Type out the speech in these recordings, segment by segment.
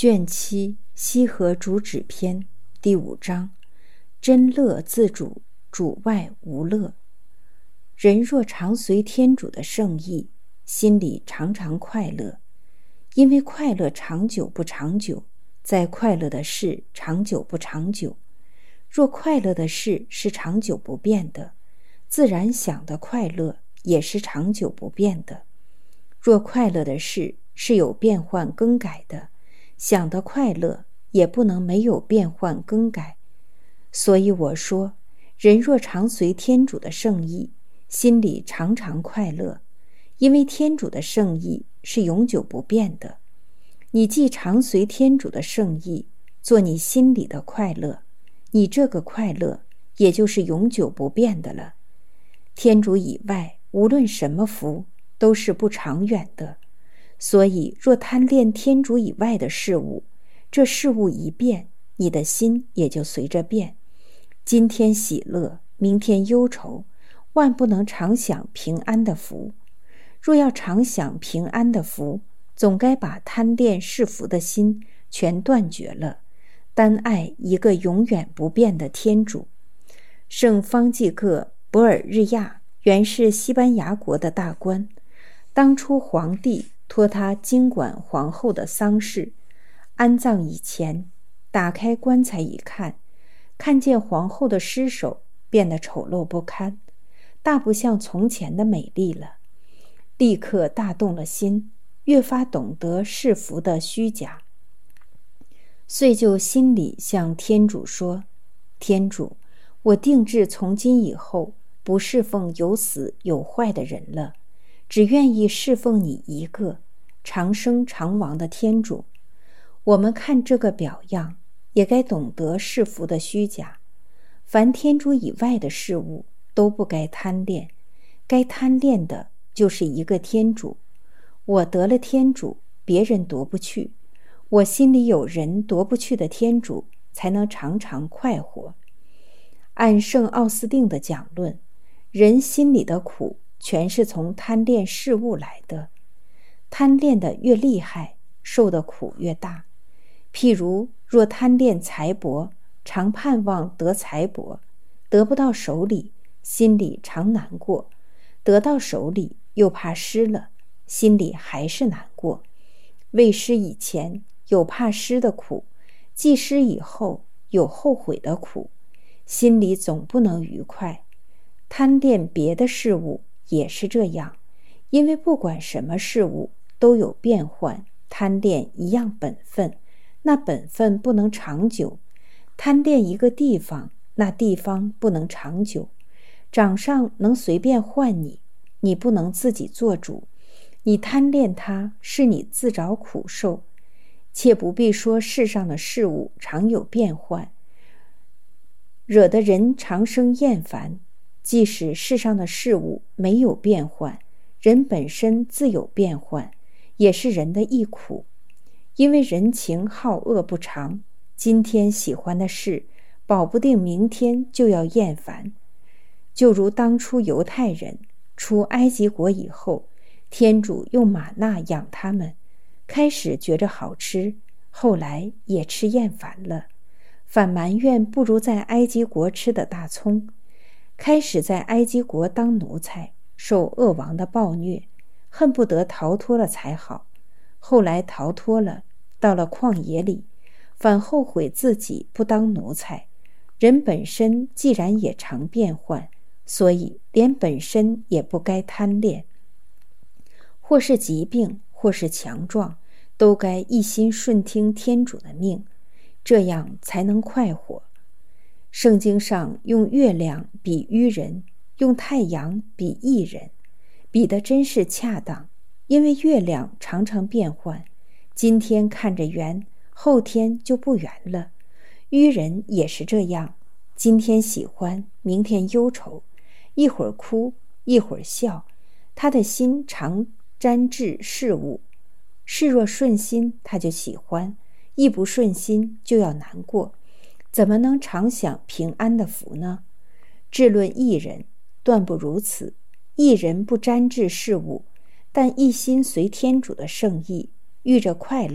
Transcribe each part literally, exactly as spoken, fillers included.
卷七西河主旨篇第五章：真乐自主，主外无乐。人若常随天主的圣意，心里常常快乐，因为快乐长久不长久，在快乐的事长久不长久。若快乐的事是长久不变的，自然想的快乐也是长久不变的。若快乐的事是有变换更改的，想的快乐也不能没有变换更改。所以我说，人若常随天主的圣意，心里常常快乐，因为天主的圣意是永久不变的。你既常随天主的圣意，做你心里的快乐，你这个快乐也就是永久不变的了。天主以外无论什么福都是不长远的，所以若贪恋天主以外的事物，这事物一变，你的心也就随着变。今天喜乐，明天忧愁，万不能常享平安的福。若要常享平安的福，总该把贪恋世福的心全断绝了，单爱一个永远不变的天主。圣方济各博尔日亚原是西班牙国的大官，当初皇帝托他经管皇后的丧事，安葬以前，打开棺材一看，看见皇后的尸首变得丑陋不堪，大不像从前的美丽了，立刻大动了心，越发懂得世福的虚假，遂就心里向天主说：天主，我定志从今以后不侍奉有死有坏的人了，只愿意侍奉你一个长生长王的天主。我们看这个表样，也该懂得世福的虚假。凡天主以外的事物都不该贪恋，该贪恋的就是一个天主。我得了天主，别人夺不去，我心里有人夺不去的天主，才能常常快活。按圣奥斯定的讲论，人心里的苦全是从贪恋事物来的，贪恋的越厉害，受的苦越大。譬如若贪恋财帛，常盼望得财帛，得不到手里，心里常难过，得到手里又怕失了，心里还是难过。未失以前有怕失的苦，既失以后有后悔的苦，心里总不能愉快。贪恋别的事物也是这样，因为不管什么事物都有变换，贪恋一样本分，那本分不能长久；贪恋一个地方，那地方不能长久。掌上能随便换你，你不能自己做主，你贪恋它，是你自找苦受。且不必说世上的事物常有变换，惹得人常生厌烦。即使世上的事物没有变换，人本身自有变换，也是人的一苦。因为人情好恶不长，今天喜欢的事，保不定明天就要厌烦。就如当初犹太人出埃及国以后，天主用玛纳养他们，开始觉着好吃，后来也吃厌烦了，反埋怨不如在埃及国吃的大葱。开始在埃及国当奴才，受恶王的暴虐，恨不得逃脱了才好。后来逃脱了，到了旷野里，反后悔自己不当奴才。人本身既然也常变换，所以连本身也不该贪恋。或是疾病，或是强壮，都该一心顺听天主的命，这样才能快活。圣经上用月亮比愚人，用太阳比义人，比的真是恰当。因为月亮常常变换，今天看着圆，后天就不圆了。愚人也是这样，今天喜欢，明天忧愁，一会儿哭，一会儿笑，他的心常沾滞事物。事若顺心，他就喜欢；一不顺心，就要难过。怎么能常享平安的福呢？至论义人，断不如此。义人不沾滞事物，但一心随天主的圣意，遇着快乐，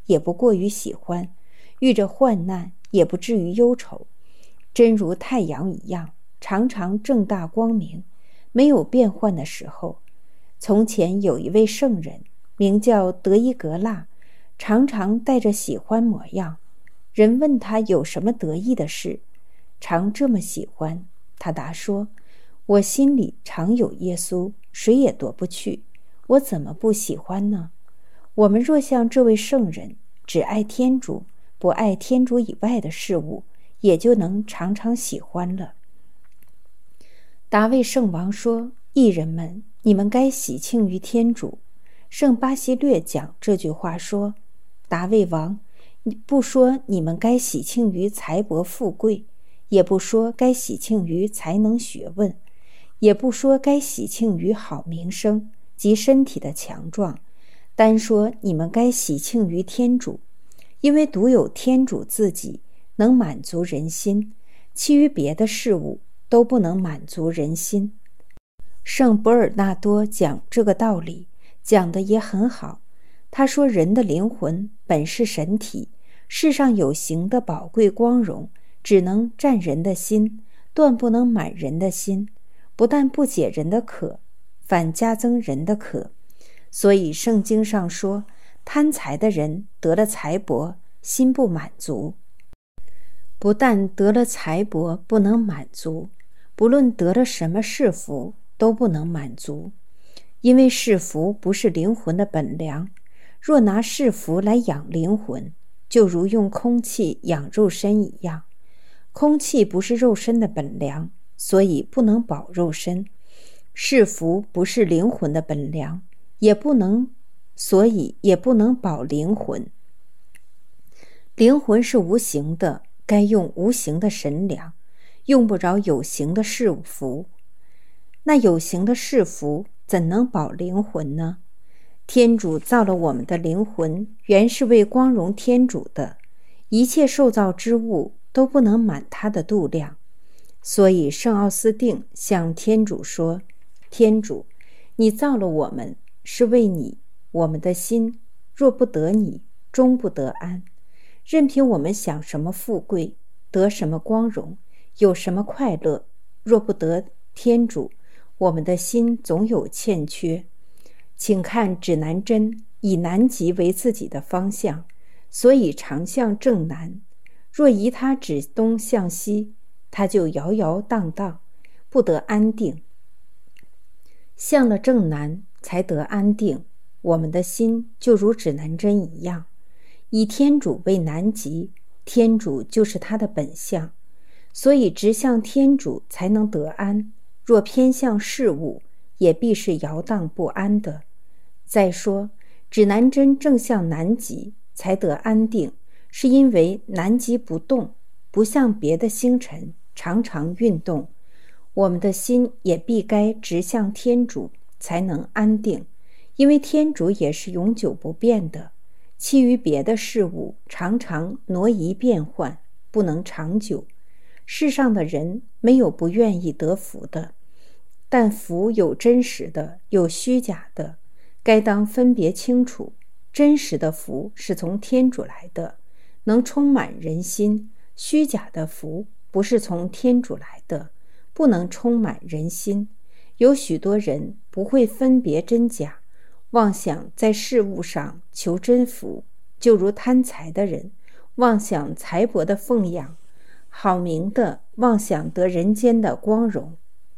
也不过于喜欢，遇着患难也不至于忧愁，真如太阳一样，常常正大光明，没有变幻的时候。从前有一位圣人，名叫德伊格腊，常常带着喜欢模样。人问他有什么得意的事，常这么喜欢。他答说：我心里常有耶稣，谁也夺不去，我怎么不喜欢呢？我们若像这位圣人，只爱天主，不爱天主以外的事物，也就能常常喜欢了。达味圣王说：义人们，你们该喜庆于天主。圣巴西略讲这句话说：达味王，不说你们该喜庆于财帛富贵，也不说该喜庆于才能学问，也不说该喜庆于好名声及身体的强壮，单说你们该喜庆于天主，因为独有天主自己能满足人心，其余别的事物都不能满足人心。圣博尔纳多讲这个道理，讲得也很好。他说人的灵魂本是神体，世上有形的宝贵光荣，只能占人的心，断不能满人的心，不但不解人的渴，反加增人的渴。所以圣经上说，贪财的人得了财帛，心不满足。不但得了财帛不能满足，不论得了什么是福都不能满足，因为是福不是灵魂的本粮。若拿是福来养灵魂，就如用空气养肉身一样。空气不是肉身的本粮，所以不能饱肉身。是福不是灵魂的本粮，也不能，所以也不能饱灵魂。灵魂是无形的，该用无形的神粮，用不着有形的是福。那有形的是福怎能饱灵魂呢？天主造了我们的灵魂，原是为光荣天主的，一切受造之物都不能满它的度量。所以圣奥斯定向天主说：天主，你造了我们，是为你，我们的心若不得你，终不得安。任凭我们享什么富贵，得什么光荣，有什么快乐，若不得天主，我们的心总有欠缺。请看指南针以南极为自己的方向，所以常向正南。若移它指东向西，它就摇摇荡荡，不得安定。向了正南才得安定。我们的心就如指南针一样，以天主为南极，天主就是它的本相，所以直向天主才能得安。若偏向事物，也必是摇荡不安的。再说，指南针正向南极才得安定，是因为南极不动，不像别的星辰常常运动。我们的心也必该直向天主才能安定，因为天主也是永久不变的，其余别的事物常常挪移变换，不能长久。世上的人没有不愿意得福的，但福有真实的，有虚假的，该当分别清楚。真实的福是从天主来的，能充满人心；虚假的福不是从天主来的，不能充满人心。有许多人不会分别真假，妄想在事物上求真福，就如贪财的人妄想财帛的奉养，好名的妄想得人间的光荣。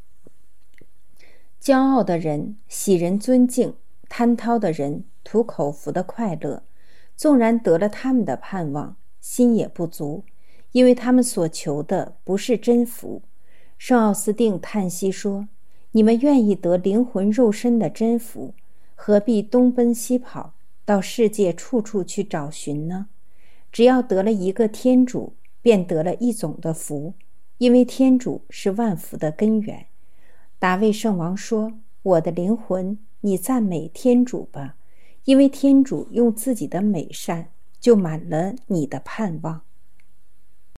骄傲的人喜人尊敬，贪滔的人图口福的快乐，纵然得了他们的盼望，心也不足，因为他们所求的不是真福。圣奥斯定叹息说：你们愿意得灵魂肉身的真福，何必东奔西跑，到世界处处去找寻呢？只要得了一个天主，便得了一种的福，因为天主是万福的根源。达味圣王说：我的灵魂，你赞美天主吧，因为天主用自己的美善就满了你的盼望。